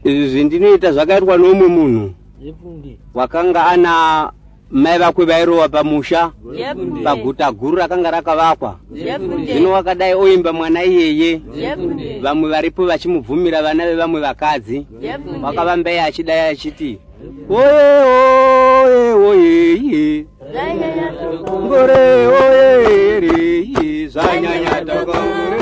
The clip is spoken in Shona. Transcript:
izvi ndinoita zvakaitwa nomwe munhu wakanga ana mai vakwe vairowa pamusha paguta guru rakanga rakavakwa. Zvino wakadai oimba mwana iyeye, vamwe varipo vachimubvumira vana vevamwe vakadzi. Wakavamba iye achidai achiti oye oye oye ngore oye re zanyanya toko